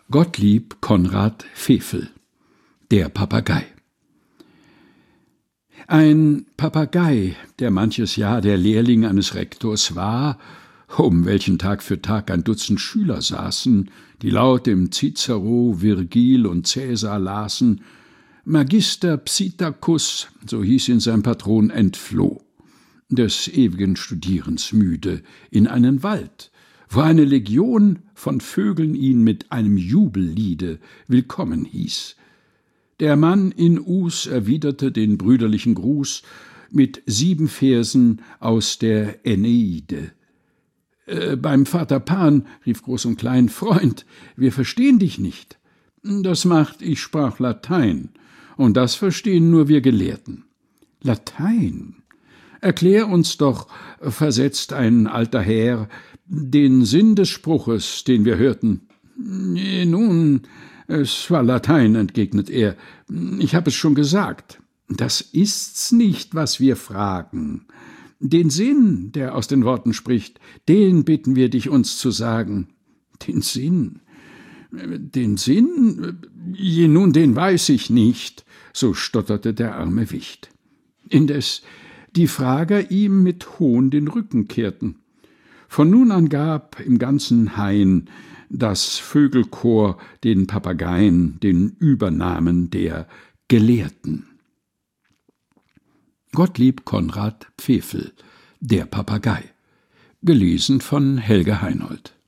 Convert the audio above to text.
Gottlieb Konrad Pfeffel, der Papagei. Ein Papagei, der manches Jahr der Lehrling eines Rektors war, um welchen Tag für Tag ein Dutzend Schüler saßen, die laut im Cicero, Virgil und Cäsar lasen, Magister Psittacus, so hieß ihn sein Patron, entfloh, des ewigen Studierens müde, in einen Wald, wo eine Legion von Vögeln ihn mit einem Jubelliede willkommen hieß. Der Mann in Us erwiderte den brüderlichen Gruß mit 7 Versen aus der Äneide. Beim Vater Pan, rief Groß und Klein, Freund, wir verstehen dich nicht. Das macht, ich sprach Latein, und das verstehen nur wir Gelehrten. Latein? Erklär uns doch, versetzt ein alter Herr, den Sinn des Spruches, den wir hörten. Nun, es war Latein, entgegnet er. Ich hab es schon gesagt. Das ist's nicht, was wir fragen. Den Sinn, der aus den Worten spricht, den bitten wir dich, uns zu sagen. Den Sinn? Den Sinn? Je nun, den weiß ich nicht, so stotterte der arme Wicht. Indes die Frager ihm mit Hohn den Rücken kehrten. Von nun an gab im ganzen Hain das Vögelchor den Papageien den Übernamen der Gelehrten. Gottlieb Konrad Pfeffel, der Papagei. Gelesen von Helge Heinold.